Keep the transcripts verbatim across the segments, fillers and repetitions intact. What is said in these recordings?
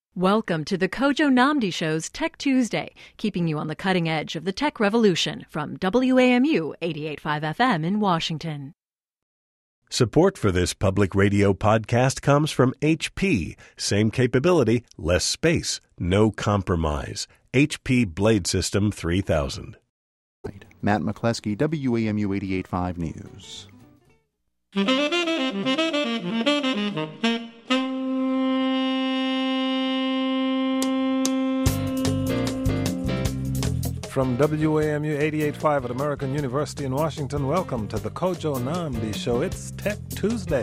Welcome to the Kojo Nnamdi Show's Tech Tuesday, keeping you on the cutting edge of the tech revolution from W A M U eighty-eight point five F M in Washington. Support for this public radio podcast comes from H P. Same capability, less space, no compromise. H P Blade System three thousand. Matt McCleskey, W A M U eighty-eight point five News. From W A M U eighty-eight point five at American University in Washington, welcome to the Kojo Nnamdi Show. It's Tech Tuesday.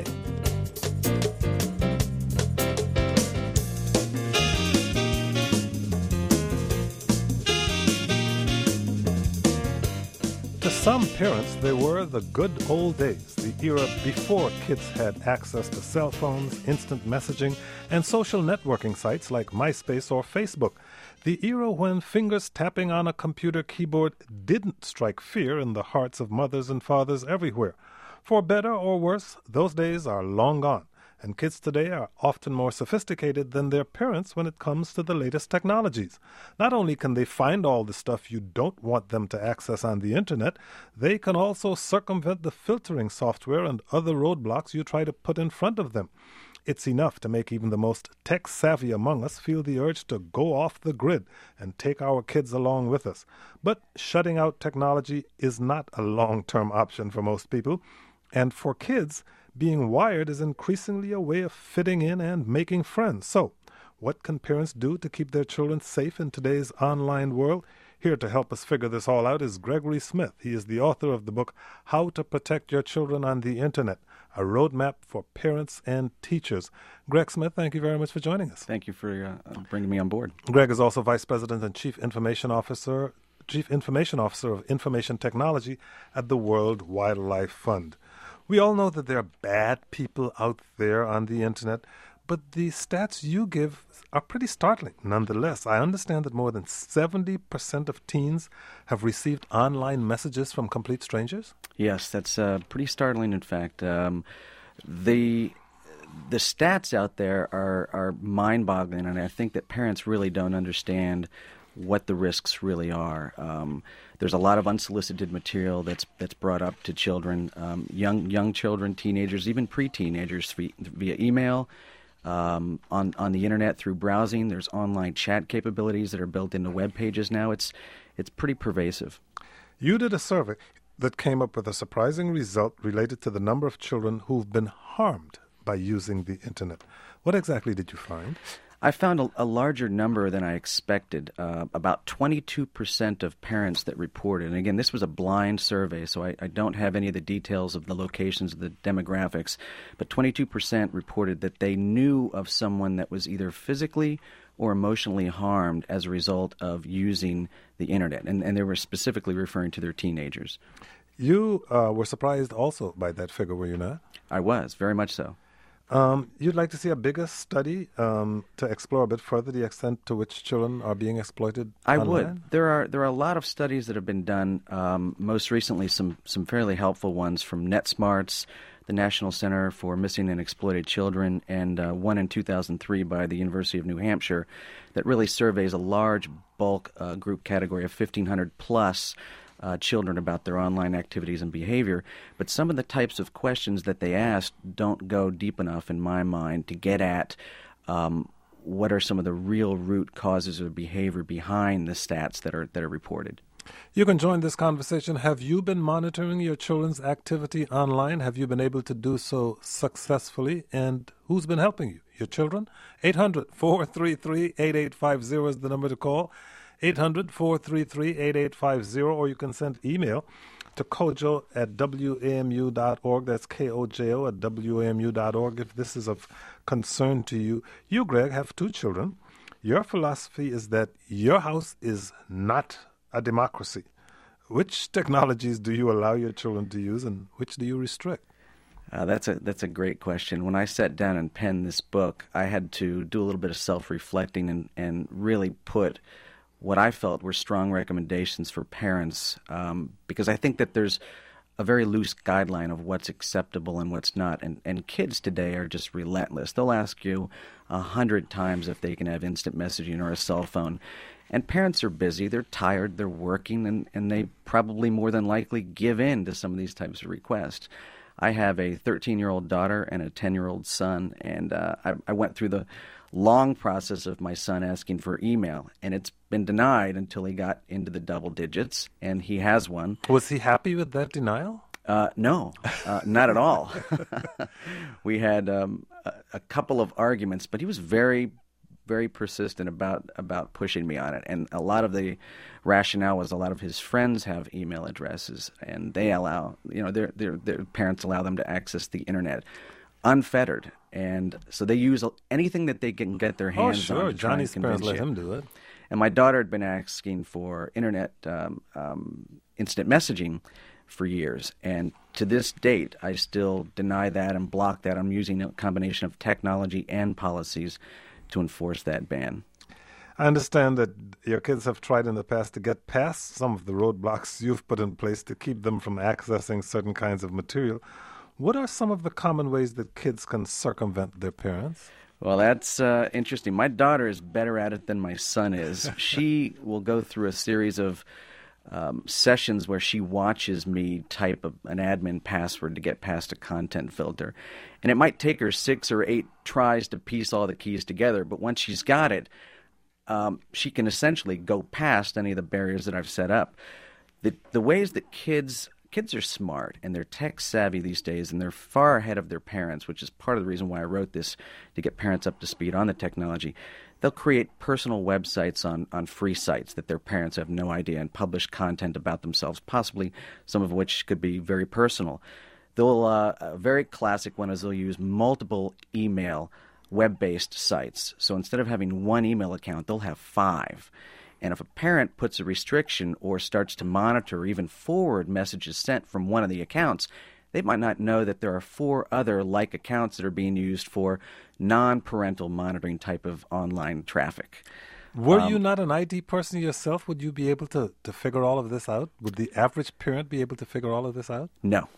To some parents, they were the good old days, the era before kids had access to cell phones, instant messaging, and social networking sites like MySpace or Facebook. The era when fingers tapping on a computer keyboard didn't strike fear in the hearts of mothers and fathers everywhere. For better or worse, those days are long gone, and kids today are often more sophisticated than their parents when it comes to the latest technologies. Not only can they find all the stuff you don't want them to access on the internet, they can also circumvent the filtering software and other roadblocks you try to put in front of them. It's enough to make even the most tech-savvy among us feel the urge to go off the grid and take our kids along with us. But shutting out technology is not a long-term option for most people. And for kids, being wired is increasingly a way of fitting in and making friends. So, what can parents do to keep their children safe in today's online world? Here to help us figure this all out is Gregory Smith. He is the author of the book, How to Protect Your Children on the Internet, a roadmap for parents and teachers. Greg Smith, thank you very much for joining us. Thank you for uh, bringing me on board. Greg is also Vice President and Chief Information Officer, Chief Information Officer of Information Technology at the World Wildlife Fund. We all know that there are bad people out there on the Internet, but the stats you give are pretty startling. Nonetheless, I understand that more than seventy percent of teens have received online messages from complete strangers? Yes, that's uh, pretty startling, in fact. Um, the the stats out there are, are mind-boggling, and I think that parents really don't understand what the risks really are. Um, there's a lot of unsolicited material that's that's brought up to children, um, young young children, teenagers, even pre-teenagers via, via email, um, on on the internet through browsing. There's online chat capabilities that are built into web pages now. It's it's pretty pervasive. You did a survey that came up with a surprising result related to the number of children who've been harmed by using the internet. What exactly did you find? I found a, a larger number than I expected, uh, about twenty-two percent of parents that reported. And again, this was a blind survey, so I, I don't have any of the details of the locations of the demographics, but twenty-two percent reported that they knew of someone that was either physically or emotionally harmed as a result of using the internet. And, and they were specifically referring to their teenagers. You uh, were surprised also by that figure, were you not? I was, very much so. Um, you'd like to see a bigger study um, to explore a bit further the extent to which children are being exploited I online? would. There are there are a lot of studies that have been done, um, most recently some, some fairly helpful ones from NetSmarts, the National Center for Missing and Exploited Children, and uh, one in two thousand three by the University of New Hampshire that really surveys a large bulk uh, group category of fifteen hundred plus Uh, children about their online activities and behavior. But some of the types of questions that they asked don't go deep enough, in my mind, to get at um, what are some of the real root causes of behavior behind the stats that are that are reported. You can join this conversation. Have you been monitoring your children's activity online? Have you been able to do so successfully? And who's been helping you? Your children? eight hundred, four three three, eight eight five zero is the number to call. eight hundred, four three three, eight eight five zero, or you can send email to kojo at w a m u dot org. That's K O J O at w a m u dot org if this is of concern to you. You, Greg, have two children. Your philosophy is that your house is not a democracy. Which technologies do you allow your children to use, and which do you restrict? Uh, that's a that's a great question. When I sat down and penned this book, I had to do a little bit of self-reflecting and, and really put what I felt were strong recommendations for parents, um, because I think that there's a very loose guideline of what's acceptable and what's not. And, and kids today are just relentless. They'll ask you a hundred times if they can have instant messaging or a cell phone. And parents are busy, they're tired, they're working, and, and they probably more than likely give in to some of these types of requests. I have a thirteen-year-old daughter and a ten-year-old son, and uh, I, I went through the long process of my son asking for email, and it's been denied until he got into the double digits, and he has one. Was he happy with that denial? Uh, no, uh, not at all. We had um, a, a couple of arguments, but he was very, very persistent about, about pushing me on it. And a lot of the rationale was a lot of his friends have email addresses, and they allow, you know, their their their parents allow them to access the internet unfettered. And so they use anything that they can get their hands on. Oh, sure. To try and Johnny's parents let convince you. him do it. And my daughter had been asking for internet um, um, instant messaging for years. And to this date, I still deny that and block that. I'm using a combination of technology and policies to enforce that ban. I understand that your kids have tried in the past to get past some of the roadblocks you've put in place to keep them from accessing certain kinds of material. What are some of the common ways that kids can circumvent their parents? Well, that's uh, interesting. My daughter is better at it than my son is. She will go through a series of um, sessions where she watches me type a, an admin password to get past a content filter. And it might take her six or eight tries to piece all the keys together, but once she's got it, um, she can essentially go past any of the barriers that I've set up. The, the ways that kids... Kids are smart, and they're tech-savvy these days, and they're far ahead of their parents, which is part of the reason why I wrote this, to get parents up to speed on the technology. They'll create personal websites on, on free sites that their parents have no idea and publish content about themselves, possibly some of which could be very personal. They'll, uh, a very classic one is they'll use multiple email web-based sites. So instead of having one email account, they'll have five. And if a parent puts a restriction or starts to monitor or even forward messages sent from one of the accounts, they might not know that there are four other like accounts that are being used for non-parental monitoring type of online traffic. Were um, you not an I T person yourself? Would you be able to, to figure all of this out? Would the average parent be able to figure all of this out? No,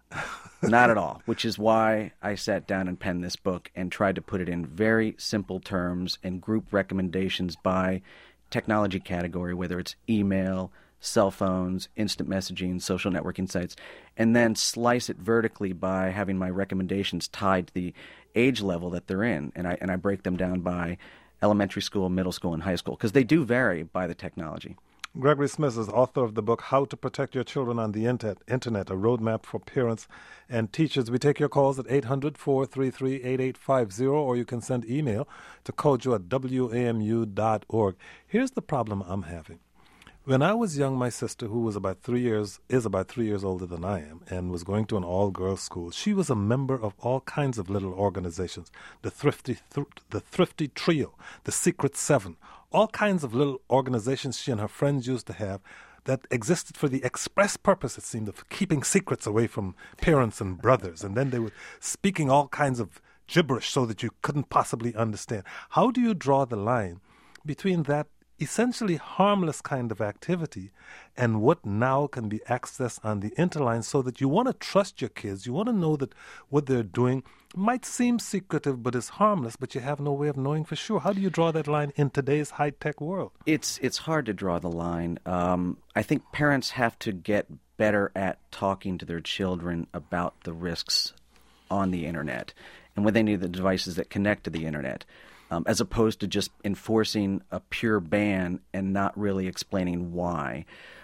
not at all, which is why I sat down and penned this book and tried to put it in very simple terms and group recommendations by technology category, whether it's email, cell phones, instant messaging, social networking sites, and then slice it vertically by having my recommendations tied to the age level that they're in. And I and I break them down by elementary school, middle school, and high school, because they do vary by the technology. Gregory Smith is author of the book, How to Protect Your Children on the Internet, a roadmap for parents and teachers. We take your calls at eight hundred, four three three, eight eight five zero, or you can send email to kojo at w a m u dot org. Here's the problem I'm having. When I was young, my sister, who was about three years, is about three years older than I am, and was going to an all-girls school, she was a member of all kinds of little organizations, the Thrifty, th- the Thrifty Trio, the Secret Seven, all kinds of little organizations she and her friends used to have that existed for the express purpose, it seemed, of keeping secrets away from parents and brothers. And then they were speaking all kinds of gibberish so that you couldn't possibly understand. How do you draw the line between that essentially harmless kind of activity and what now can be accessed on the interline, so that you want to trust your kids, you want to know that what they're doing might seem secretive but is harmless, but you have no way of knowing for sure? How do you draw that line in today's high-tech world? It's it's hard to draw the line. Um, I think parents have to get better at talking to their children about the risks on the internet and when they need the devices that connect to the internet. Um, as opposed to just enforcing a pure ban and not really explaining why.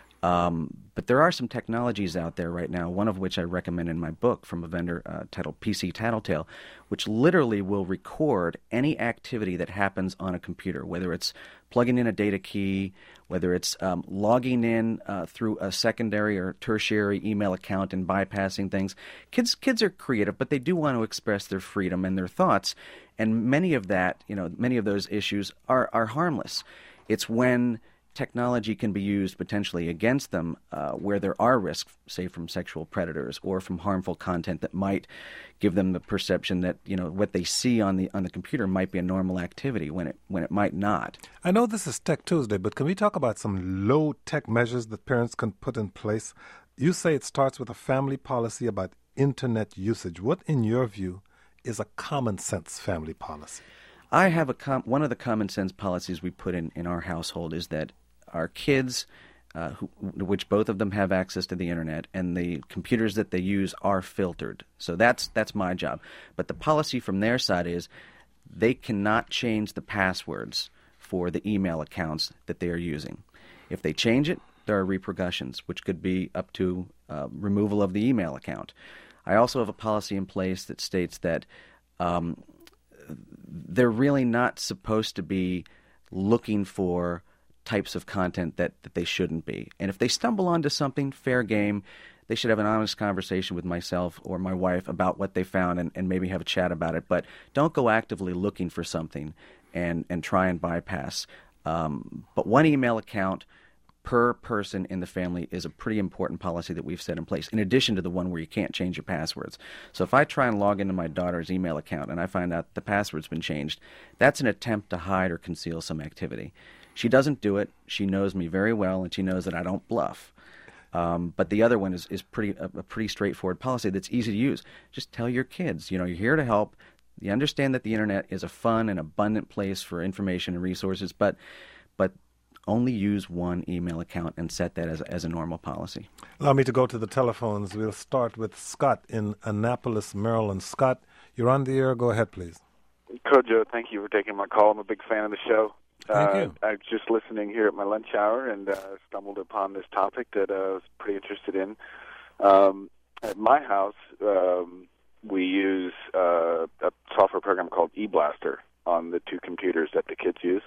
Um, but there are some technologies out there right now, one of which I recommend in my book from a vendor uh, titled P C Tattletale, which literally will record any activity that happens on a computer, whether it's plugging in a data key, whether it's um, logging in uh, through a secondary or tertiary email account and bypassing things. Kids, kids are creative, but they do want to express their freedom and their thoughts. And many of that, you know, many of those issues are, are harmless. It's when technology can be used potentially against them uh, where there are risks, say from sexual predators or from harmful content that might give them the perception that, you know, what they see on the on the computer might be a normal activity when it when it might not. I know this is Tech Tuesday, but can we talk about some low-tech measures that parents can put in place You say it starts with a family policy about Internet usage. What, in your view, is a common sense family policy? I have a com- one of the common sense policies we put in, in our household is that our kids, uh, who, which both of them have access to the Internet, and the computers that they use are filtered. So that's that's my job. But the policy from their side is they cannot change the passwords for the email accounts that they are using. If they change it, there are repercussions, which could be up to uh, removal of the email account. I also have a policy in place that states that um, they're really not supposed to be looking for types of content that, that they shouldn't be. And if they stumble onto something, fair game. They should have an honest conversation with myself or my wife about what they found and, and maybe have a chat about it. But don't go actively looking for something and, and try and bypass. Um, but one email account per person in the family is a pretty important policy that we've set in place, in addition to the one where you can't change your passwords. So if I try and log into my daughter's email account and I find out the password's been changed, that's an attempt to hide or conceal some activity. She doesn't do it. She knows me very well, and she knows that I don't bluff. Um, but the other one is, is pretty a, a pretty straightforward policy that's easy to use. Just tell your kids, you know, you're here to help. You understand that the Internet is a fun and abundant place for information and resources, but but only use one email account and set that as, as a normal policy. Allow me to go to the telephones. We'll start with Scott in Annapolis, Maryland. Scott, you're on the air. Go ahead, please. Kojo, thank you for taking my call. I'm a big fan of the show. Thank uh, you. I was just listening here at my lunch hour and uh, stumbled upon this topic that uh, I was pretty interested in. Um, at my house, um, we use uh, a software program called eBlaster on the two computers that the kids use.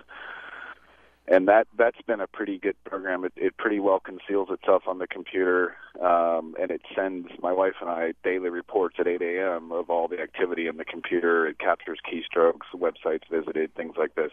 And that, that's been a pretty good program. It, it pretty well conceals itself on the computer, um, and it sends my wife and I daily reports at eight a.m. of all the activity in the computer. It captures keystrokes, websites visited, things like this.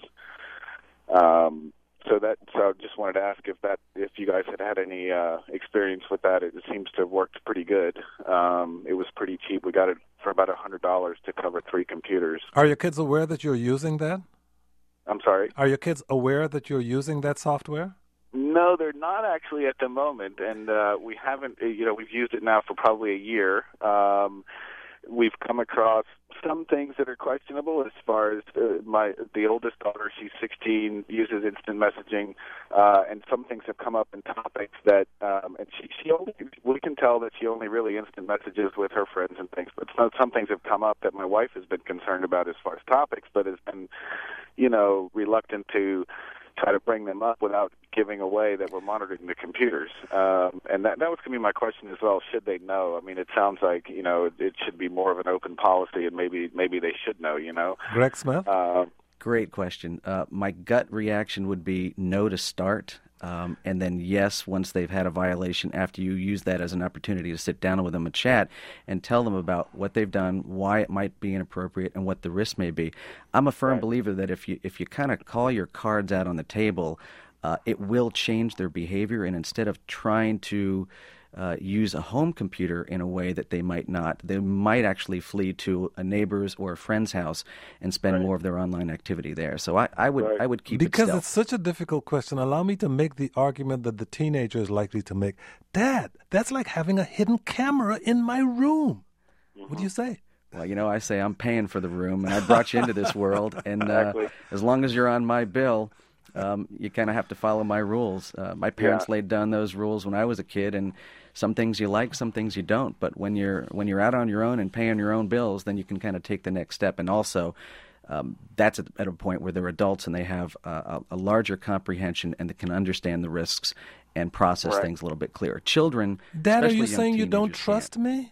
Um, so that, so I just wanted to ask if that, if you guys had had any uh, experience with that. It seems to have worked pretty good. Um, it was pretty cheap. We got it for about a hundred dollars to cover three computers. Are your kids aware that you're using that? I'm sorry? Are your kids aware that you're using that software? No, they're not actually at the moment, and uh, we haven't, you know, we've used it now for probably a year. Um, we've come across some things that are questionable as far as uh, my the oldest daughter, she's sixteen, uses instant messaging, uh, and some things have come up in topics that, um, and she, she only, we can tell that she only really instant messages with her friends and things, but some, some things have come up that my wife has been concerned about as far as topics, but has been, you know, reluctant to try to bring them up without giving away that we're monitoring the computers. Um, and that, that was going to be my question as well. Should they know? I mean, it sounds like, you know, it, it should be more of an open policy, and maybe maybe they should know, you know. Greg Smith? Uh, Great question. Uh, my gut reaction would be no to start, um, and then yes once they've had a violation, after you use that as an opportunity to sit down with them and chat and tell them about what they've done, why it might be inappropriate, and what the risk may be. I'm a firm Right. believer that if you if you kind of call your cards out on the table, uh, it will change their behavior, and instead of trying to Uh, use a home computer in a way that they might not, they might actually flee to a neighbor's or a friend's house and spend Right. more of their online activity there. So I, I would Right. I would keep Because it stealth. it's such a difficult question, allow me to make the argument that the teenager is likely to make. Dad, that's like having a hidden camera in my room. mm-hmm. What do you say? Well, you know, I say I'm paying for the room, and I brought you into this world, and Exactly. uh, as long as you're on my bill, um, you kind of have to follow my rules. Uh, my parents Yeah. laid down those rules when I was a kid, and some things you like, some things you don't. But when you're when you're out on your own and paying your own bills, then you can kind of take the next step. And also, um, that's at, at a point where they're adults and they have uh, a, a larger comprehension and they can understand the risks and process Right. things a little bit clearer. Children, Dad, are especially you young saying you don't teenagers, trust me?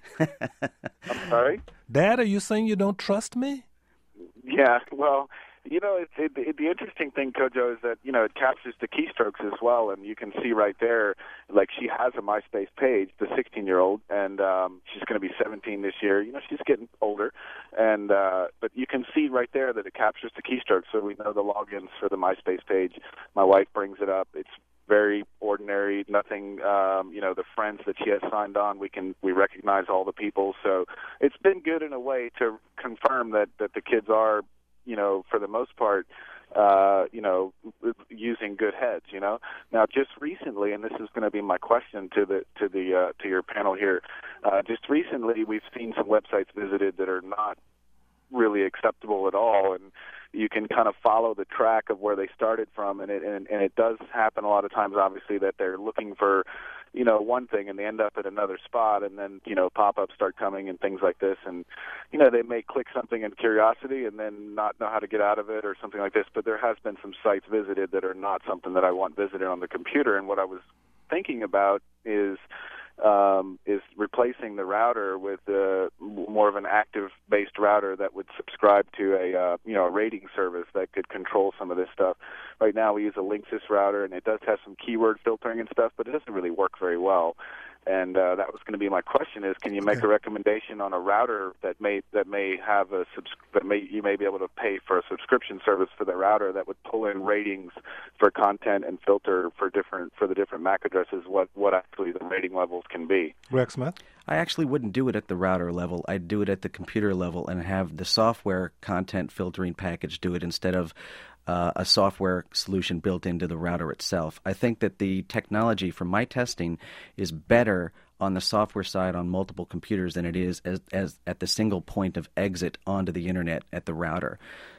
I'm sorry? Dad, are you saying you don't trust me? Yeah, well, you know, it, it, it, the interesting thing, Kojo, is that, you know, it captures the keystrokes as well, and you can see right there, like, she has a MySpace page, the sixteen-year-old, and um, she's going to be seventeen this year. You know, she's getting older, and uh, but you can see right there that it captures the keystrokes, so we know the logins for the MySpace page. My wife brings it up. It's very ordinary, nothing, um, you know, the friends that she has signed on, we can, we recognize all the people, so it's been good in a way to confirm that, that the kids are, you know, for the most part, uh, you know, using good heads, you know. Now, just recently, and this is going to be my question to the to the uh, to your panel here. Uh, just recently, we've seen some websites visited that are not really acceptable at all, and you can kind of follow the track of where they started from, and it and, and it does happen a lot of times, obviously, that they're looking for, you know, one thing and they end up at another spot, and then, you know, pop-ups start coming and things like this, and, you know, they may click something in curiosity and then not know how to get out of it or something like this, but there has been some sites visited that are not something that I want visited on the computer, and what I was thinking about is Um, is replacing the router with uh, more of an active-based router that would subscribe to a uh, you know a rating service that could control some of this stuff. Right now, we use a Linksys router, and it does have some keyword filtering and stuff, but it doesn't really work very well. And uh, that was going to be my question: is can you make okay. a recommendation on a router that may that may have a subs- that may you may be able to pay for a subscription service for the router that would pull in ratings for content and filter for different for the different M A C addresses what what actually the rating levels can be. Rex Smith? I actually wouldn't do it at the router level. I'd do it at the computer level and have the software content filtering package do it instead of uh, a software solution built into the router itself. I think that the technology from my testing is better on the software side on multiple computers than it is as, as at the single point of exit onto the internet at the router.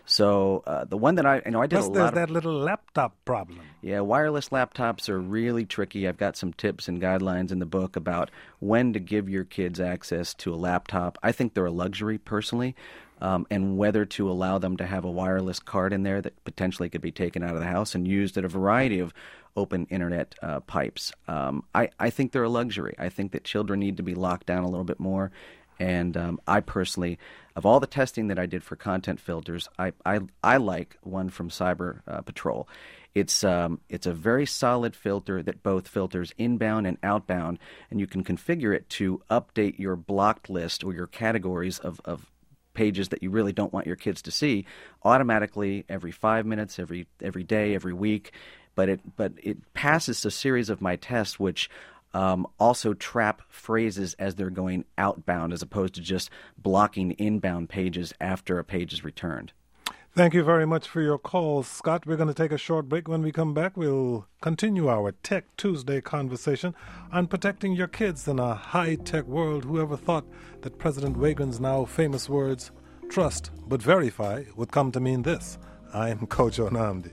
So uh, the one that I, you know, I did Plus a lot there's of... that little laptop problem. Yeah, wireless laptops are really tricky. I've got some tips and guidelines in the book about when to give your kids access to a laptop. I think they're a luxury, personally, um, and whether to allow them to have a wireless card in there that potentially could be taken out of the house and used at a variety of open internet uh, pipes. Um, I, I think they're a luxury. I think that children need to be locked down a little bit more. And um, I personally, of all the testing that I did for content filters, I I, I like one from Cyber uh, Patrol. It's um it's a very solid filter that both filters inbound and outbound, and you can configure it to update your blocked list or your categories of, of pages that you really don't want your kids to see automatically every five minutes, every every day, every week. But it but it passes a series of my tests, which Um, also trap phrases as they're going outbound as opposed to just blocking inbound pages after a page is returned. Thank you very much for your calls, Scott. We're going to take a short break. When we come back, we'll continue our Tech Tuesday conversation on protecting your kids in a high-tech world. Whoever thought that President Reagan's now famous words, trust but verify, would come to mean this? I'm Kojo Nnamdi.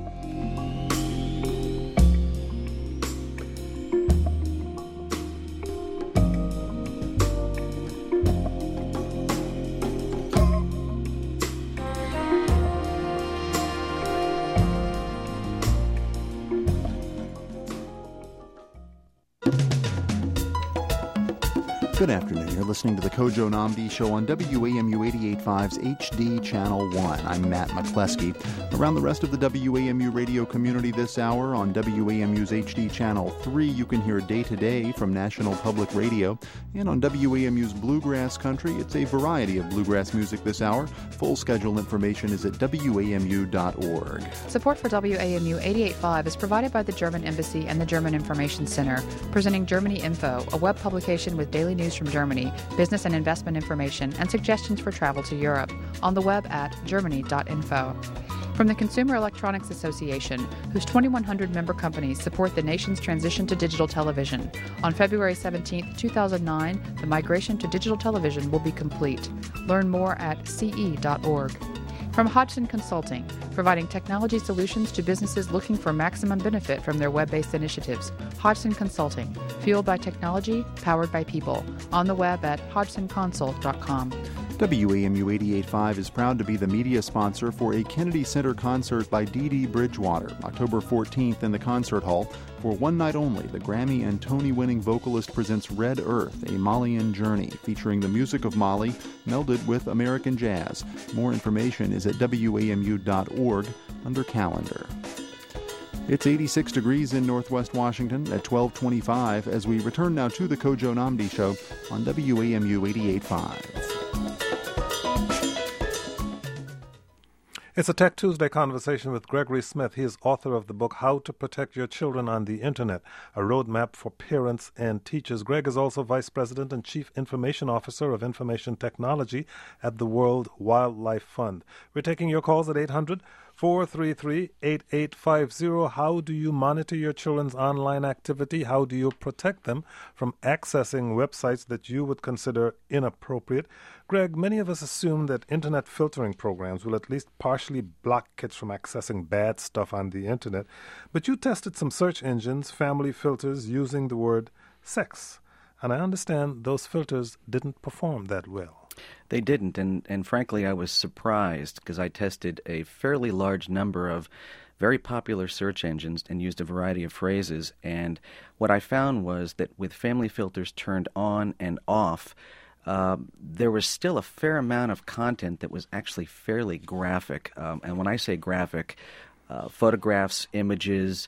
Good afternoon. You're listening to the Kojo Nnamdi Show on W A M U eighty-eight point five's H D Channel one. I'm Matt McCleskey. Around the rest of the W A M U radio community this hour on W A M U's H D Channel three, you can hear Day to Day from National Public Radio. And on W A M U's Bluegrass Country, it's a variety of bluegrass music this hour. Full schedule information is at W A M U dot org. Support for W A M U eighty-eight point five is provided by the German Embassy and the German Information Center, presenting Germany Info, a web publication with daily news from Germany, business and investment information, and suggestions for travel to Europe, on the web at germany dot info. From the Consumer Electronics Association, whose twenty-one hundred member companies support the nation's transition to digital television. On February seventeenth, two thousand nine, the migration to digital television will be complete. Learn more at c e dot org. From Hodgson Consulting, providing technology solutions to businesses looking for maximum benefit from their web-based initiatives. Hodgson Consulting, fueled by technology, powered by people. On the web at hodgson consult dot com. W A M U eighty-eight point five is proud to be the media sponsor for a Kennedy Center concert by Dee Dee Bridgewater, October fourteenth in the Concert Hall. For one night only, the Grammy and Tony-winning vocalist presents Red Earth, a Malian journey, featuring the music of Mali melded with American jazz. More information is at W A M U dot org under Calendar. It's eighty-six degrees in Northwest Washington at twelve twenty-five as we return now to the Kojo Nnamdi Show on W A M U eighty-eight point five. It's a Tech Tuesday conversation with Gregory Smith. He is author of the book, How to Protect Your Children on the Internet, a roadmap for parents and teachers. Greg is also Vice President and Chief Information Officer of Information Technology at the World Wildlife Fund. We're taking your calls at eight hundred, four three three, eight eight five zero. How do you monitor your children's online activity? How do you protect them from accessing websites that you would consider inappropriate? Greg, many of us assume that internet filtering programs will at least partially block kids from accessing bad stuff on the internet. But you tested some search engines, family filters, using the word sex. And I understand those filters didn't perform that well. They didn't, and, and frankly, I was surprised because I tested a fairly large number of very popular search engines and used a variety of phrases. And what I found was that with family filters turned on and off, uh, there was still a fair amount of content that was actually fairly graphic. Um, and when I say graphic, uh, photographs, images,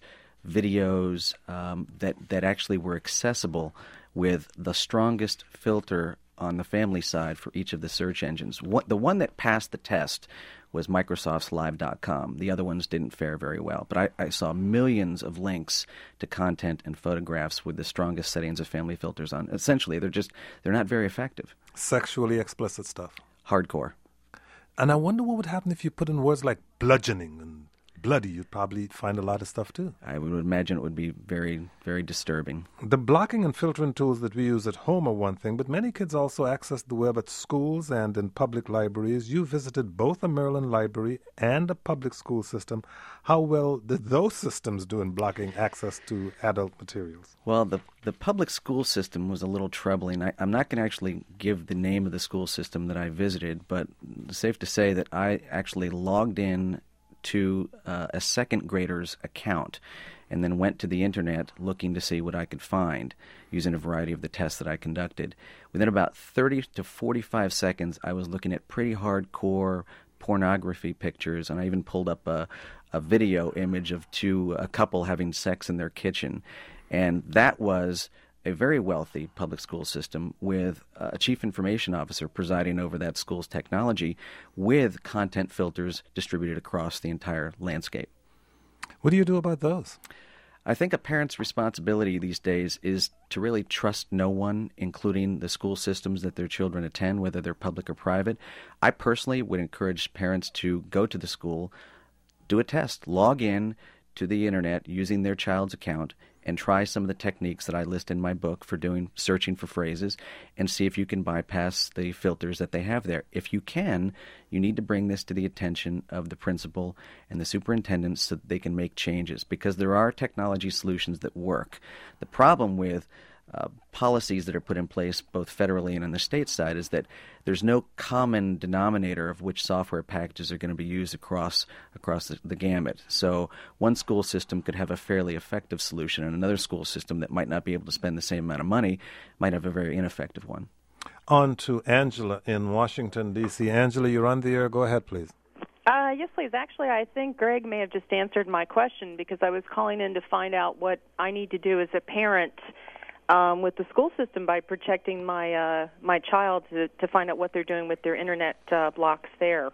videos um, that, that actually were accessible with the strongest filter on the family side for each of the search engines. What, the one that passed the test was Microsoft's Live dot com. The other ones didn't fare very well. But I, I saw millions of links to content and photographs with the strongest settings of family filters on. Essentially, they're just, they're not very effective. Sexually explicit stuff. Hardcore. And I wonder what would happen if you put in words like bludgeoning and bloody. You'd probably find a lot of stuff too. I would imagine it would be very, very disturbing. The blocking and filtering tools that we use at home are one thing, but many kids also access the web at schools and in public libraries. You visited both a Maryland library and a public school system. How well did those systems do in blocking access to adult materials? Well, the the public school system was a little troubling. I, I'm not going to actually give the name of the school system that I visited, but it's safe to say that I actually logged in to uh, a second grader's account and then went to the internet looking to see what I could find using a variety of the tests that I conducted. Within about thirty to forty-five seconds, I was looking at pretty hardcore pornography pictures, and I even pulled up a, a video image of two, a couple having sex in their kitchen. And that was a very wealthy public school system with a chief information officer presiding over that school's technology with content filters distributed across the entire landscape. What do you do about those? I think a parent's responsibility these days is to really trust no one, including the school systems that their children attend, whether they're public or private. I personally would encourage parents to go to the school, do a test, log in to the internet using their child's account, and try some of the techniques that I list in my book for doing searching for phrases and see if you can bypass the filters that they have there. If you can, you need to bring this to the attention of the principal and the superintendent so that they can make changes, because there are technology solutions that work. The problem with Uh, policies that are put in place both federally and on the state side is that there's no common denominator of which software packages are going to be used across across the, the gamut. So one school system could have a fairly effective solution, and another school system that might not be able to spend the same amount of money might have a very ineffective one. On to Angela in Washington, D C Angela, you're on the air. Go ahead, please. Uh, yes, please. Actually, I think Greg may have just answered my question, because I was calling in to find out what I need to do as a parent Um, with the school system by protecting my uh, my child to, to find out what they're doing with their internet uh, blocks there.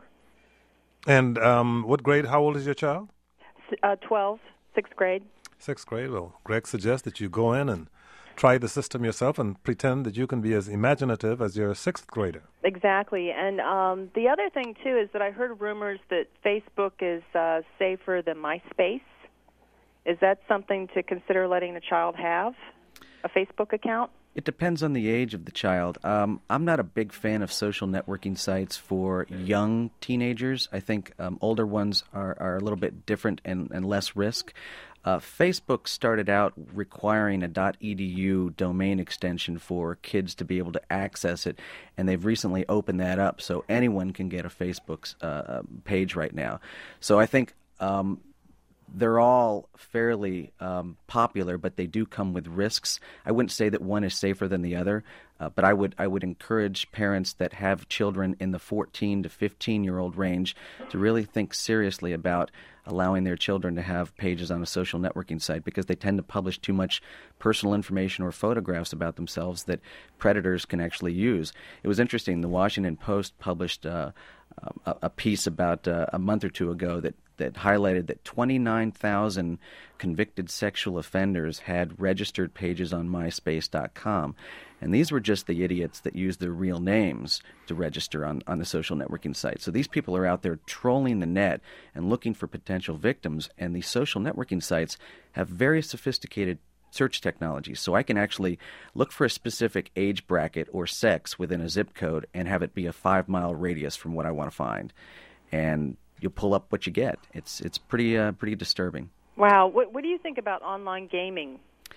And um, what grade, how old is your child? Uh, twelve, sixth grade. Sixth grade. Well, Greg suggests that you go in and try the system yourself and pretend that you can be as imaginative as your sixth grader. Exactly. And um, the other thing, too, is that I heard rumors that Facebook is uh, safer than MySpace. Is that something to consider letting a child have? A Facebook account? It depends on the age of the child. Um, I'm not a big fan of social networking sites for young teenagers. I think um, older ones are, are a little bit different and, and less risk. Uh, Facebook started out requiring a .edu domain extension for kids to be able to access it, and they've recently opened that up so anyone can get a Facebook uh, page right now. So I think Um, they're all fairly um, popular, but they do come with risks. I wouldn't say that one is safer than the other, uh, but I would I would encourage parents that have children in the fourteen to fifteen-year-old range to really think seriously about allowing their children to have pages on a social networking site, because they tend to publish too much personal information or photographs about themselves that predators can actually use. It was interesting. The Washington Post published uh, a, a piece about uh, a month or two ago that that highlighted that twenty-nine thousand convicted sexual offenders had registered pages on MySpace dot com. And these were just the idiots that used their real names to register on, on the social networking site. So these people are out there trolling the net and looking for potential victims, and these social networking sites have very sophisticated search technology. So I can actually look for a specific age bracket or sex within a zip code and have it be a five-mile radius from what I want to find. And you'll pull up what you get. It's it's pretty uh, pretty disturbing. Wow. What, what do you think about online gaming?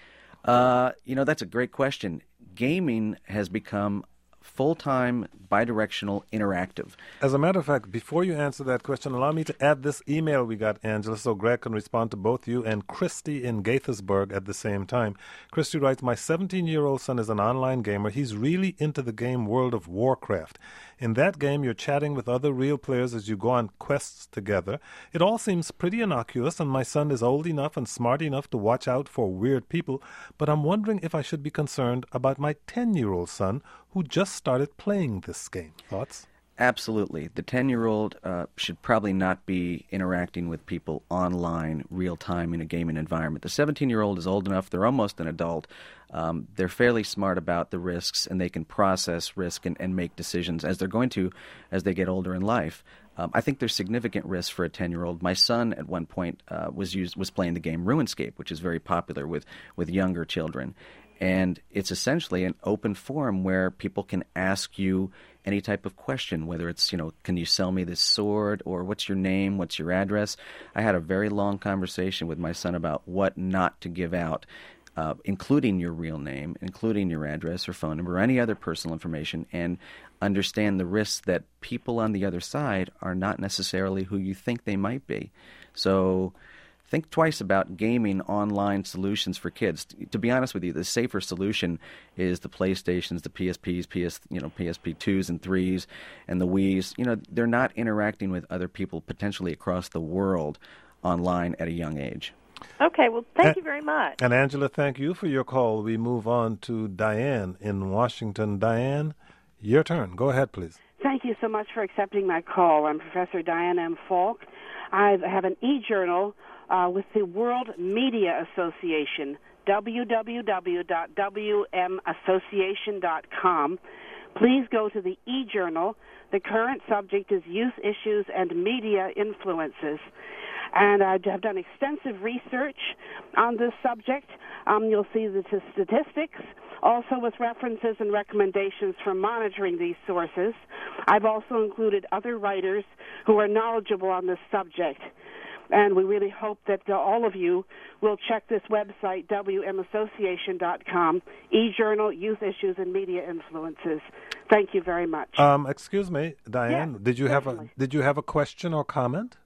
Uh, you know, that's a great question. Gaming has become full-time, bidirectional, interactive. As a matter of fact, before you answer that question, allow me to add this email we got, Angela, so Greg can respond to both you and Christy in Gaithersburg at the same time. Christy writes, my seventeen-year-old son is an online gamer. He's really into the game World of Warcraft. In that game, you're chatting with other real players as you go on quests together. It all seems pretty innocuous, and my son is old enough and smart enough to watch out for weird people, but I'm wondering if I should be concerned about my ten-year-old son who just started playing this game. Thoughts? Absolutely. The ten-year-old uh, should probably not be interacting with people online, real-time, in a gaming environment. The seventeen-year-old is old enough. They're almost an adult. Um, they're fairly smart about the risks, and they can process risk and, and make decisions, as they're going to as they get older in life. Um, I think there's significant risk for a ten-year-old. My son, at one point, uh, was used was playing the game RuneScape, which is very popular with, with younger children. And it's essentially an open forum where people can ask you any type of question, whether it's, you know, can you sell me this sword, or what's your name, what's your address. I had a very long conversation with my son about what not to give out, uh, including your real name, including your address or phone number, or any other personal information, and understand the risks that people on the other side are not necessarily who you think they might be. So think twice about gaming online solutions for kids. To be honest with you, the safer solution is the PlayStations, the P S Ps, P S, you know, P S P twos and threes, and the Wiis. You know, they're not interacting with other people potentially across the world online at a young age. Okay, well, thank and, you very much. And Angela, thank you for your call. We move on to Diane in Washington. Diane, your turn. Go ahead, please. Thank you so much for accepting my call. I'm Professor Diane M. Falk. I have an e-journal Uh, with the World Media Association, w w w dot w m association dot com. Please go to the e-journal. The current subject is youth issues and media influences. And I have done extensive research on this subject. Um, you'll see the t- statistics, also with references and recommendations for monitoring these sources. I've also included other writers who are knowledgeable on this subject. And we really hope that uh, all of you will check this website, w m association dot com, e-journal, youth issues and media influences. Thank you very much. Um, excuse me, Diane. Yes, did you have a certainly. Did you have a question or comment?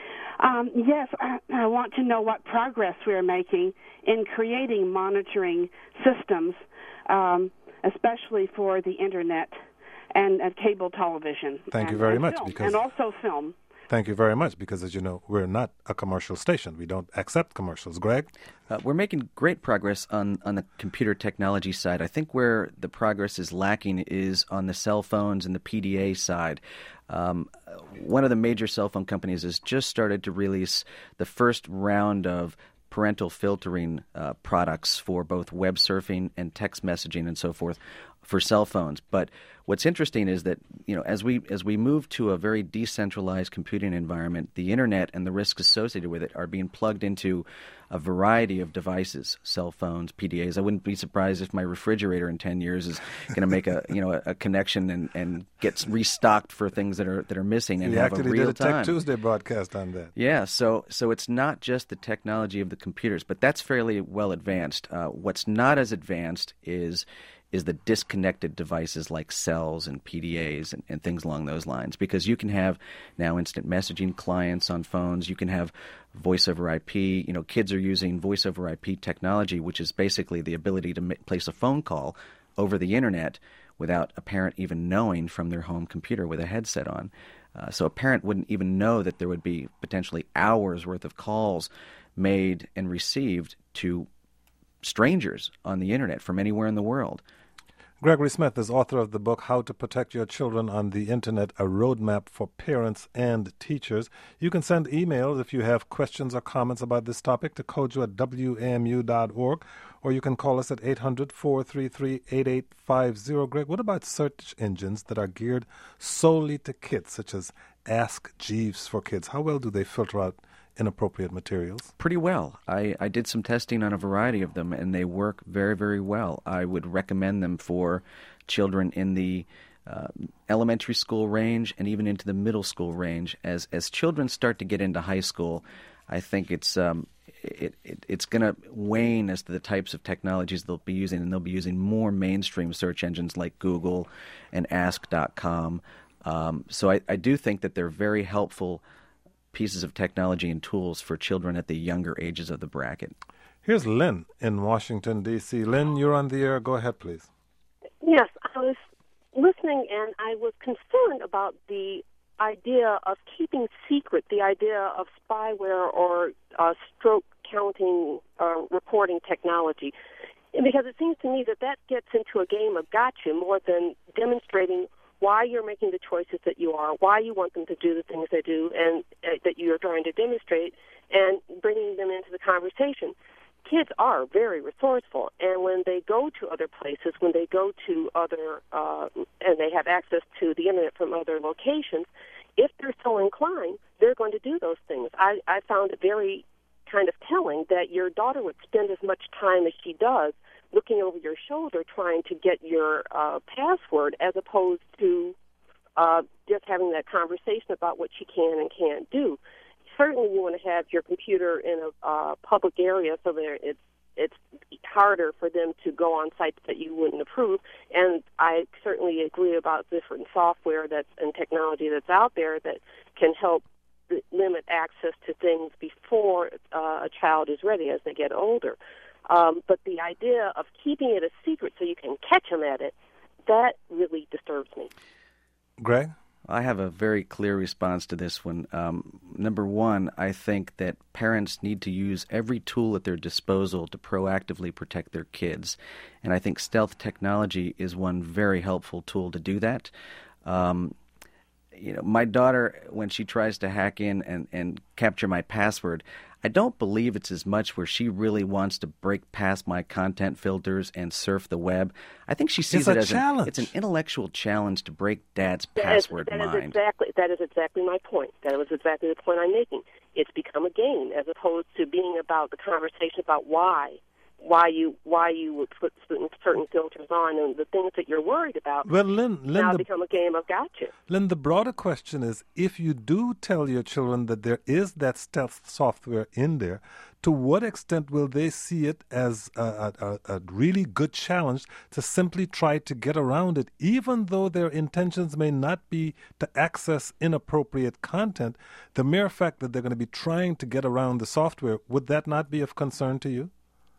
Um, yes, I, I want to know what progress we're making in creating monitoring systems, um, especially for the internet and uh, cable television. Thank and, you very and much. film, Because and also film. Thank you very much, because, as you know, we're not a commercial station. We don't accept commercials. Greg? Uh, we're making great progress on, on the computer technology side. I think where the progress is lacking is on the cell phones and the P D A side. Um, one of the major cell phone companies has just started to release the first round of parental filtering uh, products for both web surfing and text messaging and so forth for cell phones. But what's interesting is that, you know, as we as we move to a very decentralized computing environment, the internet and the risks associated with it are being plugged into a variety of devices, cell phones, P D As. I wouldn't be surprised if my refrigerator in ten years is going to make a you know a, a connection and, and gets restocked for things that are that are missing and we have a actually real did a time. Tech Tuesday broadcast on that. Yeah, so so it's not just the technology of the computers, but that's fairly well advanced. Uh, what's not as advanced is is the disconnected devices like cells and P D As and, and things along those lines. Because you can have now instant messaging clients on phones. You can have voice over I P. You know, kids are using voice over I P technology, which is basically the ability to ma- place a phone call over the internet without a parent even knowing from their home computer with a headset on. Uh, so a parent wouldn't even know that there would be potentially hours worth of calls made and received to strangers on the internet from anywhere in the world. Gregory Smith is author of the book How to Protect Your Children on the Internet, a Roadmap for Parents and Teachers. You can send emails if you have questions or comments about this topic to kojo at w a m u dot org, or you can call us at eight hundred, four three three, eight eight five zero. Greg, what about search engines that are geared solely to kids, such as Ask Jeeves for Kids? How well do they filter out inappropriate materials? Pretty well. I, I did some testing on a variety of them, and they work very, very well. I would recommend them for children in the uh, elementary school range and even into the middle school range. As as children start to get into high school, I think it's um, it, it it's going to wane as to the types of technologies they'll be using, and they'll be using more mainstream search engines like Google and ask dot com. Um, so I, I do think that they're very helpful pieces of technology and tools for children at the younger ages of the bracket. Here's Lynn in Washington, D C Lynn, you're on the air. Go ahead, please. Yes, I was listening, and I was concerned about the idea of keeping secret, the idea of spyware or uh, stroke counting uh, reporting technology, because it seems to me that that gets into a game of gotcha more than demonstrating why you're making the choices that you are, why you want them to do the things they do, and uh, that you're trying to demonstrate, and bringing them into the conversation. Kids are very resourceful, and when they go to other places, when they go to other, uh, and they have access to the Internet from other locations, if they're so inclined, they're going to do those things. I, I found it very kind of telling that your daughter would spend as much time as she does looking over your shoulder trying to get your uh, password, as opposed to uh, just having that conversation about what she can and can't do. Certainly you want to have your computer in a uh, public area so that it's it's harder for them to go on sites that you wouldn't approve. And I certainly agree about different software that's and technology that's out there that can help limit access to things before uh, a child is ready as they get older. Um, but the idea of keeping it a secret so you can catch them at it, that really disturbs me. Greg? I have a very clear response to this one. Um, number one, I think that parents need to use every tool at their disposal to proactively protect their kids. And I think stealth technology is one very helpful tool to do that. Um, you know, my daughter, when she tries to hack in and, and capture my password, I don't believe it's as much where she really wants to break past my content filters and surf the web. I think she sees it's it as challenge. An, it's an intellectual challenge to break Dad's that password is, that mind. Is exactly, that is exactly my point. That was exactly the point I'm making. It's become a game as opposed to being about the conversation about why. Why you why you would put certain, certain filters on, and the things that you're worried about well, Lynn, Lynn, now the, become a game of gotcha. Lynn, the broader question is, if you do tell your children that there is that stealth software in there, to what extent will they see it as a, a, a really good challenge to simply try to get around it, even though their intentions may not be to access inappropriate content? The mere fact that they're going to be trying to get around the software, would that not be of concern to you?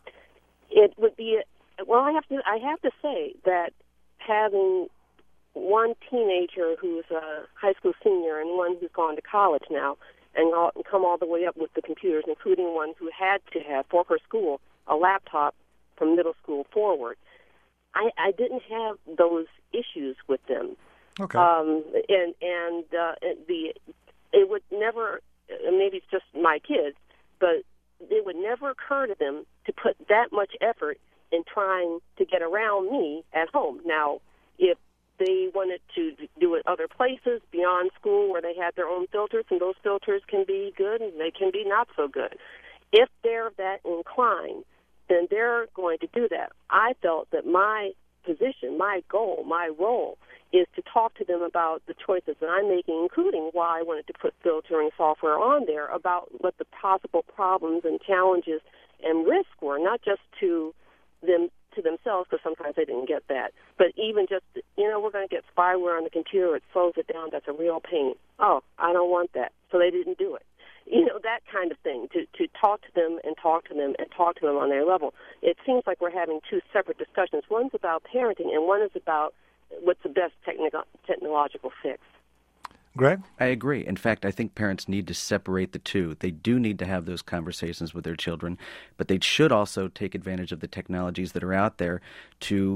It would be, well, I have to I have to say that having one teenager who's a high school senior and one who's gone to college now and, all, and come all the way up with the computers, including one who had to have, for her school, a laptop from middle school forward, I, I didn't have those issues with them. Okay. Um, and and uh, the it would never, maybe it's just my kids, but it would never occur to them to put that much effort in trying to get around me at home. Now, if they wanted to do it other places beyond school where they had their own filters, and those filters can be good and they can be not so good. If they're that inclined, then they're going to do that. I felt that my position, my goal, my role is to talk to them about the choices that I'm making, including why I wanted to put filtering software on there, about what the possible problems and challenges and risks were, not just to them to themselves, because sometimes they didn't get that, but even just, you know, we're going to get spyware on the computer, it slows it down, that's a real pain. Oh, I don't want that. So they didn't do it. You know, that kind of thing, to, to talk to them and talk to them and talk to them on their level. It seems like we're having two separate discussions. One's about parenting and one is about what's the best technical, technological fix. Greg? I agree. In fact, I think parents need to separate the two. They do need to have those conversations with their children, but they should also take advantage of the technologies that are out there to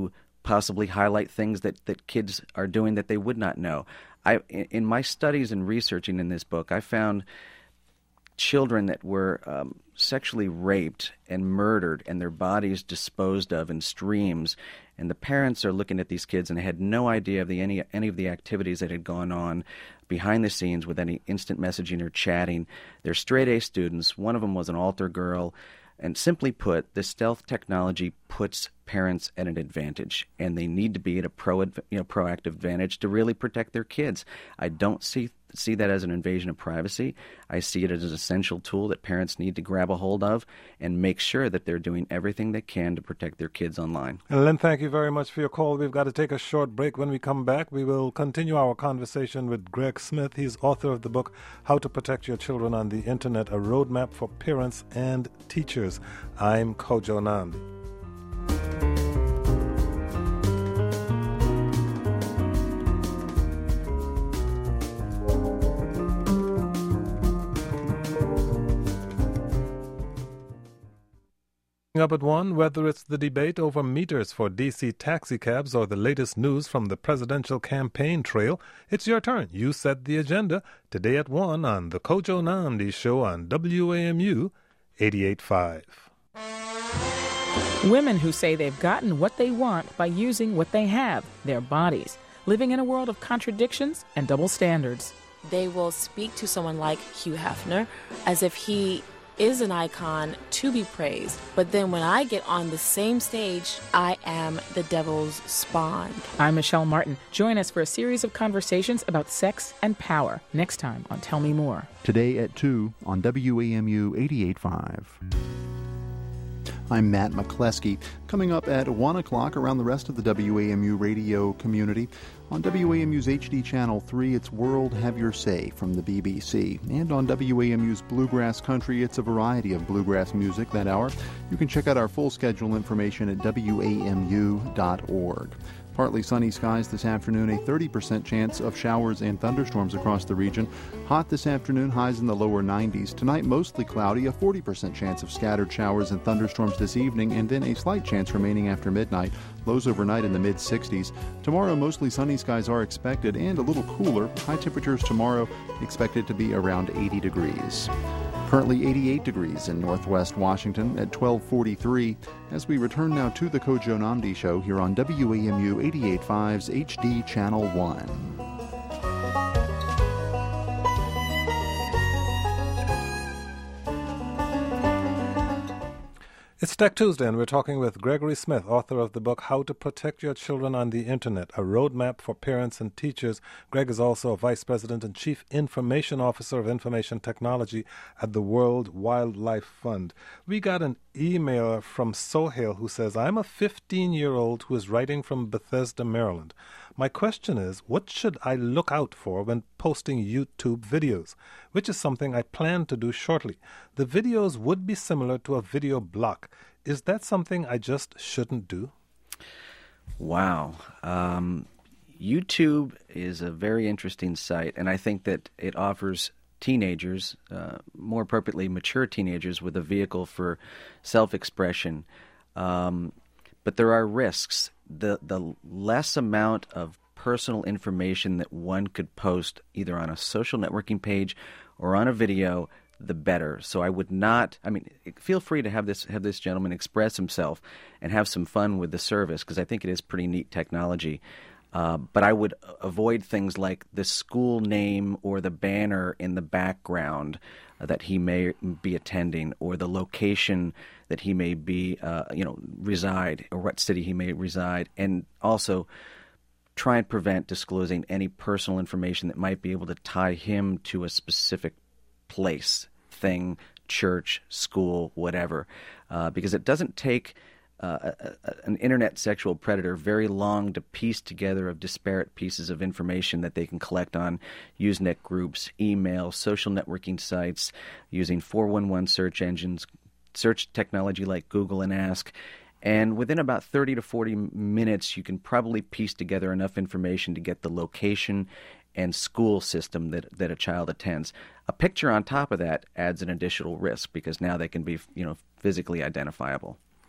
possibly highlight things that, that kids are doing that they would not know. I, in my studies and researching in this book, I found children that were um, sexually raped and murdered and their bodies disposed of in streams, and the parents are looking at these kids and had no idea of the any any of the activities that had gone on behind the scenes with any instant messaging or chatting. They're straight-A students. One of them was an altar girl. And simply put, the stealth technology puts parents at an advantage, and they need to be at a pro, you know, proactive advantage to really protect their kids. I don't see see that as an invasion of privacy. I see it as an essential tool that parents need to grab a hold of and make sure that they're doing everything they can to protect their kids online. And Len, thank you very much for your call. We've got to take a short break. When we come back, we will continue our conversation with Greg Smith. He's author of the book, How to Protect Your Children on the Internet, a roadmap for parents and teachers. I'm Kojo Namdi. Up at one, whether it's the debate over meters for D C taxicabs or the latest news from the presidential campaign trail, it's your turn. You set the agenda. Today at one on the Kojo Namdi Show on W A M U eighty-eight point five. Women who say they've gotten what they want by using what they have, their bodies, living in a world of contradictions and double standards. They will speak to someone like Hugh Hefner as if he is an icon to be praised. But then when I get on the same stage, I am the devil's spawn. I'm Michelle Martin. Join us for a series of conversations about sex and power next time on Tell Me More. Today at two on W A M U eighty-eight point five. I'm Matt McCleskey. Coming up at one o'clock around the rest of the W A M U radio community. On W A M U's H D Channel three, it's World Have Your Say from the B B C. And on W A M U's Bluegrass Country, it's a variety of bluegrass music that hour. You can check out our full schedule information at W A M U dot org. Partly sunny skies this afternoon, a thirty percent chance of showers and thunderstorms across the region. Hot this afternoon, highs in the lower nineties. Tonight, mostly cloudy, a forty percent chance of scattered showers and thunderstorms this evening, and then a slight chance remaining after midnight. Lows overnight in the mid-sixties. Tomorrow, mostly sunny skies are expected and a little cooler. High temperatures tomorrow expected to be around eighty degrees. Currently eighty-eight degrees in northwest Washington at twelve forty-three. As we return now to the Kojo Namdi Show here on W A M U eighty-eight point five's H D Channel one. It's Tech Tuesday, and we're talking with Gregory Smith, author of the book How to Protect Your Children on the Internet, a roadmap for parents and teachers. Greg is also a vice president and chief information officer of information technology at the World Wildlife Fund. We got an email from Sohail who says, I'm a fifteen-year-old who is writing from Bethesda, Maryland. My question is, what should I look out for when posting YouTube videos? Which is something I plan to do shortly. The videos would be similar to a video block. Is that something I just shouldn't do? Wow. Um, YouTube is a very interesting site, and I think that it offers teenagers, uh, more appropriately mature teenagers, with a vehicle for self-expression. Um, but there are risks. The the less amount of personal information that one could post either on a social networking page or on a video, the better. So I would not, I mean, feel free to have this have this gentleman express himself and have some fun with the service, because I think it is pretty neat technology. Uh, but I would avoid things like the school name or the banner in the background uh, that he may be attending, or the location that he may be, uh, you know, reside, or what city he may reside. And also try and prevent disclosing any personal information that might be able to tie him to a specific place, thing, church, school, whatever. Uh, because it doesn't take Uh, a, a, an internet sexual predator very long to piece together of disparate pieces of information that they can collect on Usenet groups, email, social networking sites, using four one one search engines, search technology like Google and Ask. And within about thirty to forty minutes, you can probably piece together enough information to get the location and school system that that a child attends. A picture on top of that adds an additional risk, because now they can be, you know, physically identifiable.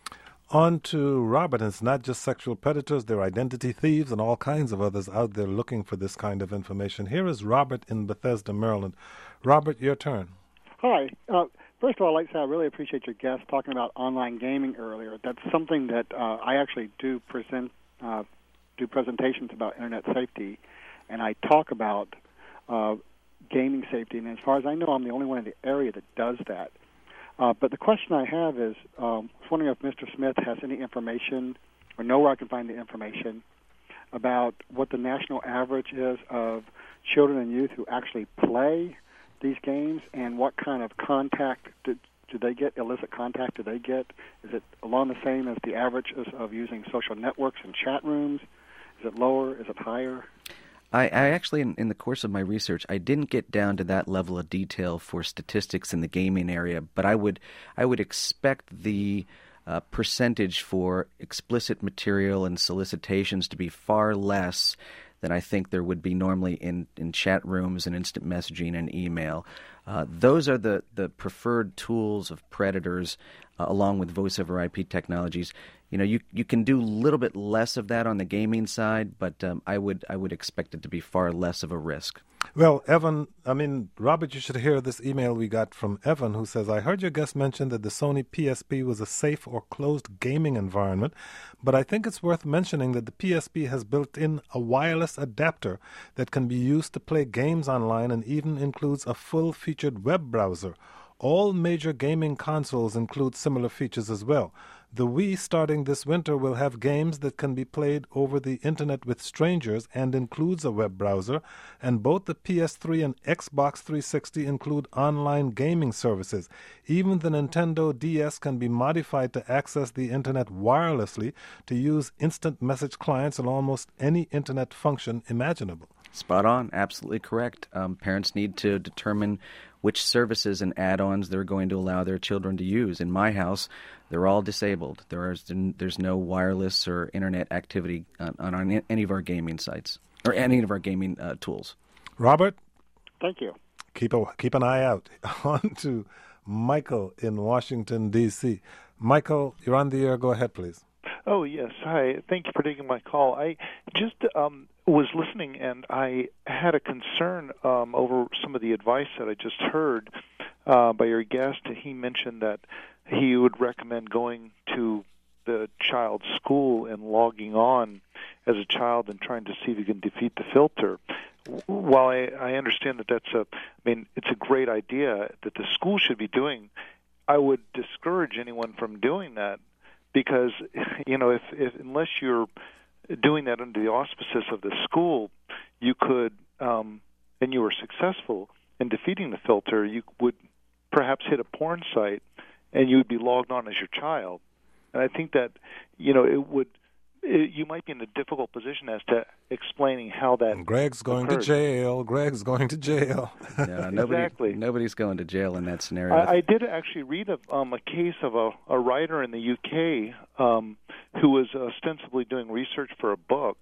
On to Robert. And it's not just sexual predators. There are identity thieves and all kinds of others out there looking for this kind of information. Here is Robert in Bethesda, Maryland. Robert, your turn. Hi. Uh, first of all, I'd like to say I really appreciate your guest talking about online gaming earlier. That's something that uh, I actually do present, uh, do presentations about Internet safety, and I talk about uh, gaming safety. And as far as I know, I'm the only one in the area that does that. Uh, but the question I have is, um, I was wondering if Mister Smith has any information or know where I can find the information about what the national average is of children and youth who actually play these games, and what kind of contact do, do they get, illicit contact do they get? Is it along the same as the averages of using social networks and chat rooms? Is it lower? Is it higher? I, I actually, in, in the course of my research, I didn't get down to that level of detail for statistics in the gaming area, but I would I would expect the uh, percentage for explicit material and solicitations to be far less than I think there would be normally in, in chat rooms and instant messaging and email. Uh, those are the, the preferred tools of predators, uh, along with voice over I P technologies. You know, you you can do a little bit less of that on the gaming side, but um, I would I would expect it to be far less of a risk. Well, Evan, I mean, Robert, you should hear this email we got from Evan, who says, I heard your guest mention that the Sony P S P was a safe or closed gaming environment, but I think it's worth mentioning that the P S P has built in a wireless adapter that can be used to play games online and even includes a full-featured web browser. All major gaming consoles include similar features as well. The Wii, starting this winter, will have games that can be played over the Internet with strangers and includes a web browser, and both the P S three and Xbox three sixty include online gaming services. Even the Nintendo D S can be modified to access the Internet wirelessly to use instant message clients and almost any Internet function imaginable. Spot on. Absolutely correct. Um, parents need to determine which services and add-ons they're going to allow their children to use. In my house, they're all disabled. There is, there's no wireless or Internet activity on, on any of our gaming sites or any of our gaming uh, tools. Robert? Thank you. Keep, a, keep an eye out. On to Michael in Washington, D C Michael, you're on the air. Go ahead, please. Oh, yes. Hi. Thank you for taking my call. I just um, was listening, and I had a concern um, over some of the advice that I just heard uh, by your guest. He mentioned that he would recommend going to the child's school and logging on as a child and trying to see if you can defeat the filter. While I, I understand that that's a, I mean, it's a great idea that the school should be doing, I would discourage anyone from doing that. Because, you know, if, if unless you're doing that under the auspices of the school, you could, um, and you were successful in defeating the filter, you would perhaps hit a porn site and you would be logged on as your child. And I think that, you know, it would, it, you might be in a difficult position as to explaining how that Greg's going occurred. to jail. Greg's going to jail. No, nobody, exactly. Nobody's going to jail in that scenario. I, I did actually read a, um, a case of a, a writer in the U K um, who was ostensibly doing research for a book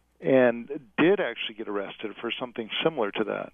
and did actually get arrested for something similar to that.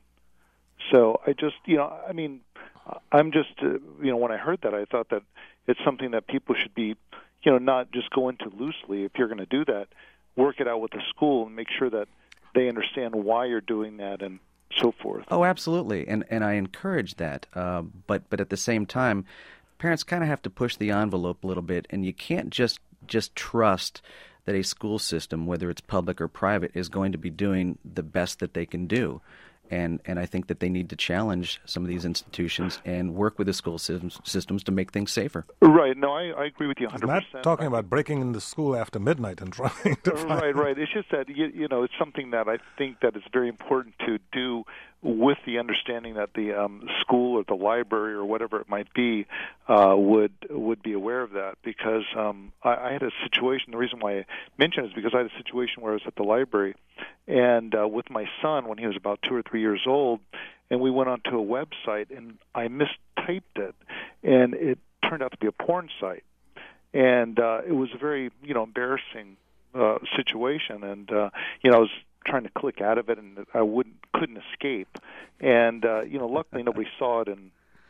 So I just, you know, I mean, I'm just, uh, you know, when I heard that, I thought that it's something that people should be, you know, not just go into loosely. If you're going to do that, work it out with the school and make sure that they understand why you're doing that and so forth. Oh, absolutely, and and I encourage that. Uh, but but at the same time, parents kind of have to push the envelope a little bit, and you can't just just trust that a school system, whether it's public or private, is going to be doing the best that they can do. And and I think that they need to challenge some of these institutions and work with the school systems, systems to make things safer. Right. No, I, I agree with you one hundred percent. I'm not talking about breaking into school after midnight and trying to find... Right, right. It's just that, you, you know, it's something that I think that is very important to do with the understanding that the um, school or the library or whatever it might be uh, would would be aware of that. Because um, I, I had a situation, the reason why I mentioned it is because I had a situation where I was at the library and uh, with my son when he was about two or three years old, and we went onto a website and I mistyped it, and it turned out to be a porn site. And uh, it was a very, you know, embarrassing uh, situation, and, uh, you know, I was trying to click out of it, and I wouldn't couldn't escape. And uh, you know, luckily nobody saw it and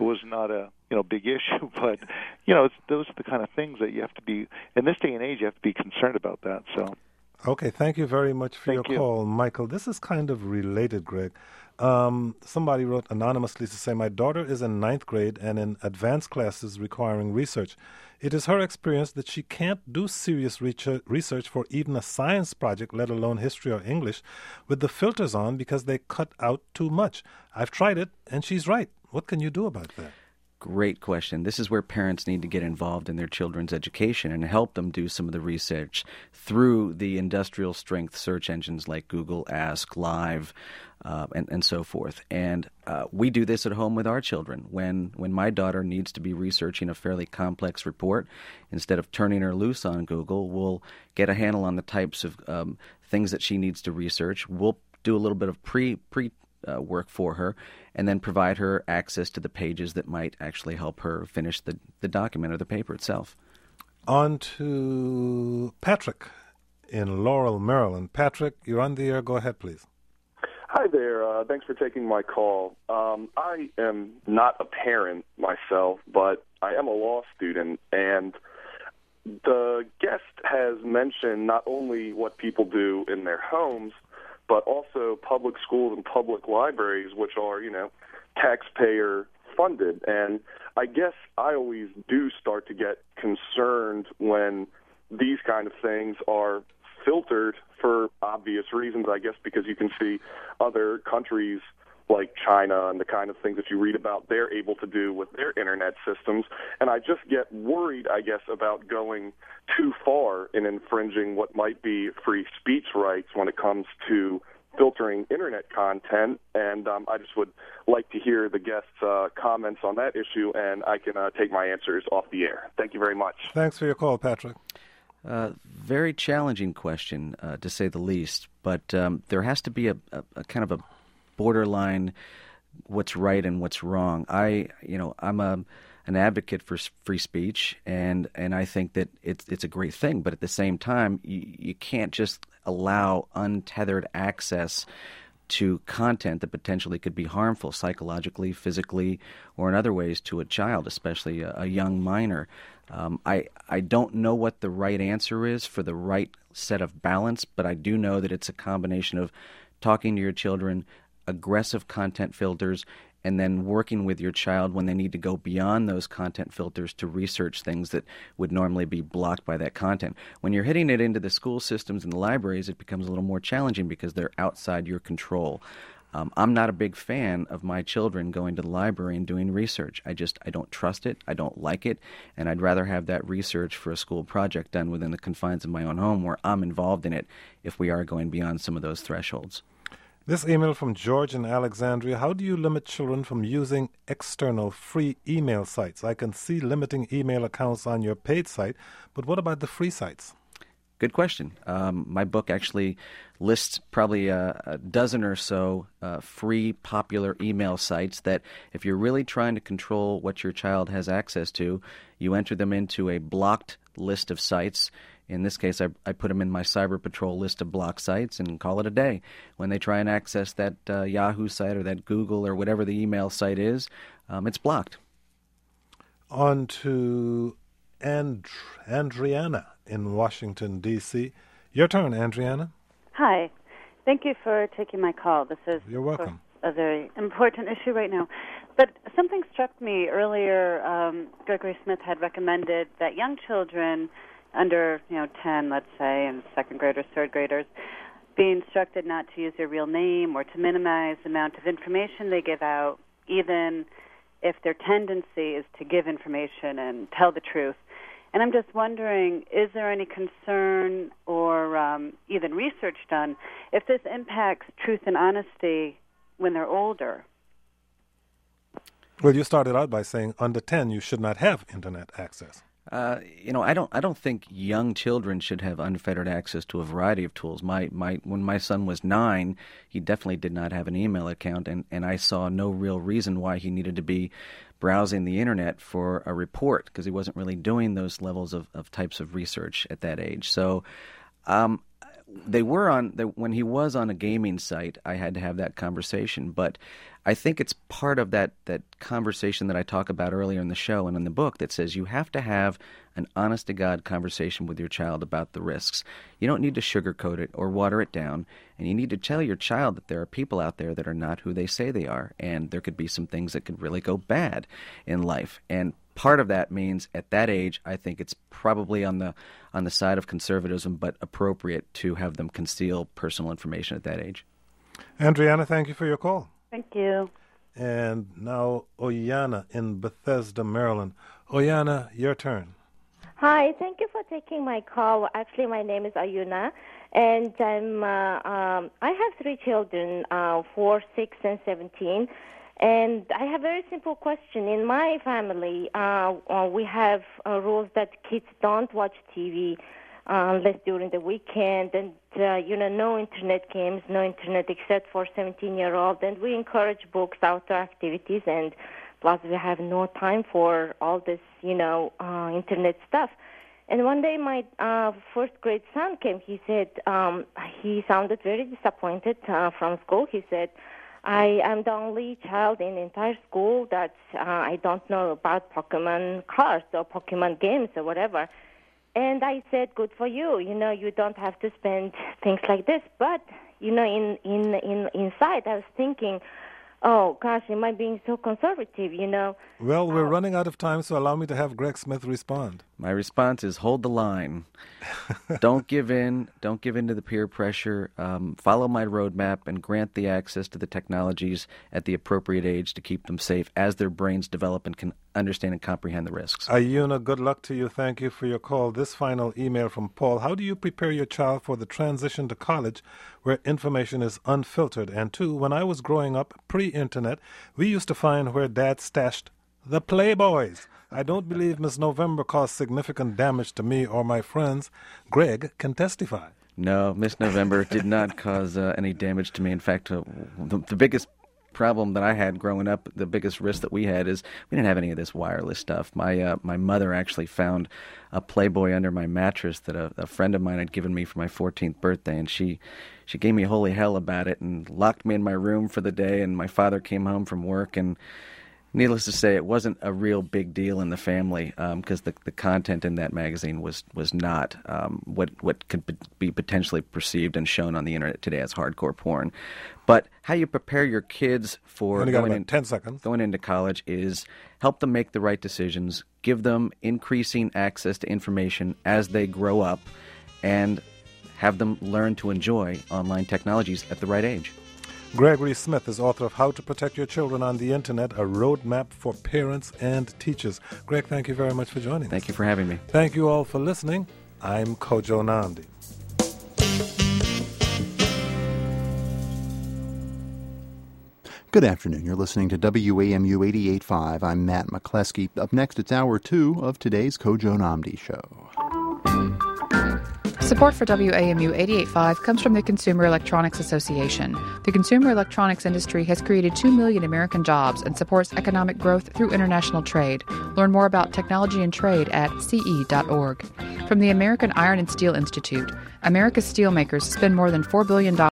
was not a you know big issue. But you know, it's, those are the kind of things that you have to be in this day and age. You have to be concerned about that. So. Okay, thank you very much for Thank your you. call, Michael. This is kind of related, Greg. Um, somebody wrote anonymously to say, my daughter is in ninth grade and in advanced classes requiring research. It is her experience that she can't do serious research for even a science project, let alone history or English, with the filters on because they cut out too much. I've tried it, and she's right. What can you do about that? Great question. This is where parents need to get involved in their children's education and help them do some of the research through the industrial strength search engines like Google, Ask, Live, uh, and, and so forth. And uh, we do this at home with our children. When, when my daughter needs to be researching a fairly complex report, instead of turning her loose on Google, we'll get a handle on the types of um, things that she needs to research. We'll do a little bit of pre pre Uh, work for her, and then provide her access to the pages that might actually help her finish the, the document or the paper itself. On to Patrick in Laurel, Maryland. Patrick, you're on the air. Go ahead, please. Hi there. Uh, thanks for taking my call. Um, I am not a parent myself, but I am a law student, and the guest has mentioned not only what people do in their homes, but also public schools and public libraries, which are, you know, taxpayer funded. And I guess I always do start to get concerned when these kind of things are filtered for obvious reasons, I guess, because you can see other countries like China and the kind of things that you read about they're able to do with their internet systems. And I just get worried, I guess, about going too far in infringing what might be free speech rights when it comes to filtering internet content. And um, I just would like to hear the guests' uh, comments on that issue, and I can uh, take my answers off the air. Thank you very much. Thanks for your call, Patrick. Uh, very challenging question, uh, to say the least, but um, there has to be a, a, a kind of a borderline what's right and what's wrong. I, you know, I'm a an advocate for free speech, and, and I think that it's it's a great thing. But at the same time, you, you can't just allow untethered access to content that potentially could be harmful psychologically, physically, or in other ways to a child, especially a, a young minor. Um, I I don't know what the right answer is for the right set of balance, but I do know that it's a combination of talking to your children, aggressive content filters, and then working with your child when they need to go beyond those content filters to research things that would normally be blocked by that content. When you're hitting it into the school systems and the libraries, it becomes a little more challenging because they're outside your control. Um, I'm not a big fan of my children going to the library and doing research. I just, I don't trust it, I don't like it, and I'd rather have that research for a school project done within the confines of my own home where I'm involved in it if we are going beyond some of those thresholds. This email from George in Alexandria. How do you limit children from using external free email sites? I can see limiting email accounts on your paid site, but what about the free sites? Good question. Um, my book actually lists probably a, a dozen or so uh, free popular email sites that if you're really trying to control what your child has access to, you enter them into a blocked list of sites. In this case, I, I put them in my Cyber Patrol list of blocked sites and call it a day. When they try and access that uh, Yahoo site or that Google or whatever the email site is, um, it's blocked. On to And- Andriana in Washington, D C Your turn, Andriana. Hi. Thank you for taking my call. This is You're welcome. a very important issue right now. But something struck me earlier. Um, Gregory Smith had recommended that young children under, you know, ten, let's say, and second graders, third graders, be instructed not to use their real name or to minimize the amount of information they give out, even if their tendency is to give information and tell the truth. And I'm just wondering, is there any concern or um, even research done if this impacts truth and honesty when they're older? Well, you started out by saying under ten you should not have Internet access. Uh, you know, I don't. I don't think young children should have unfettered access to a variety of tools. My, my, when my son was nine, he definitely did not have an email account, and, and I saw no real reason why he needed to be browsing the internet for a report because he wasn't really doing those levels of, of types of research at that age. So, um, they were on the, when he was on a gaming site, I had to have that conversation. But I think it's part of that that conversation that I talk about earlier in the show and in the book that says you have to have an honest-to-God conversation with your child about the risks. You don't need to sugarcoat it or water it down, and you need to tell your child that there are people out there that are not who they say they are, and there could be some things that could really go bad in life. And part of that means at that age, I think it's probably on the on the side of conservatism, but appropriate to have them conceal personal information at that age. Andriana, thank you for your call. Thank you. And now Oyana in Bethesda, Maryland. Oyana, your turn. Hi, thank you for taking my call. Actually, my name is Ayuna, and I'm uh, um, I have three children, uh, four, six, and seventeen. And I have a very simple question. In my family, uh, uh, we have uh, rules that kids don't watch T V uh, unless during the weekend, and uh, you know, no internet games, no internet except for seventeen-year-old. And we encourage books, outdoor activities, and plus we have no time for all this, you know, uh, internet stuff. And one day my uh, first grade son came. He said um, he sounded very disappointed uh, from school. He said, I am the only child in the entire school that uh, I don't know about Pokemon cards or Pokemon games or whatever. And I said, good for you. You know, you don't have to spend things like this. But, you know, in, in, in inside I was thinking, oh, gosh, am I being so conservative, you know? Well, we're uh, running out of time, so allow me to have Greg Smith respond. My response is hold the line. Don't give in. Don't give in to the peer pressure. Um, follow my roadmap and grant the access to the technologies at the appropriate age to keep them safe as their brains develop and can understand and comprehend the risks. Ayuna, good luck to you. Thank you for your call. This final email from Paul. How do you prepare your child for the transition to college where information is unfiltered? And two, when I was growing up, pre-internet, we used to find where Dad stashed the Playboys. I don't believe Miss November caused significant damage to me or my friends. Greg can testify. No, Miss November did not cause uh, any damage to me. In fact, uh, the, the biggest problem that I had growing up, the biggest risk that we had is we didn't have any of this wireless stuff. My uh, my mother actually found a Playboy under my mattress that a, a friend of mine had given me for my fourteenth birthday, and she she gave me holy hell about it and locked me in my room for the day, and my father came home from work, and needless to say, it wasn't a real big deal in the family because um, the, the content in that magazine was was not um, what what could be potentially perceived and shown on the internet today as hardcore porn. But how you prepare your kids for going, in, ten seconds. going into college is help them make the right decisions, give them increasing access to information as they grow up, and have them learn to enjoy online technologies at the right age. Gregory Smith is author of How to Protect Your Children on the Internet, a roadmap for parents and teachers. Greg, thank you very much for joining us. Thank you for having me. Thank you all for listening. I'm Kojo Nnamdi. Good afternoon. You're listening to W A M U eighty-eight point five. I'm Matt McCleskey. Up next, it's hour two of today's Kojo Nnamdi Show. Support for W A M U eighty-eight point five comes from the Consumer Electronics Association. The consumer electronics industry has created two million American jobs and supports economic growth through international trade. Learn more about technology and trade at C E dot org. From the American Iron and Steel Institute, America's steelmakers spend more than four billion dollars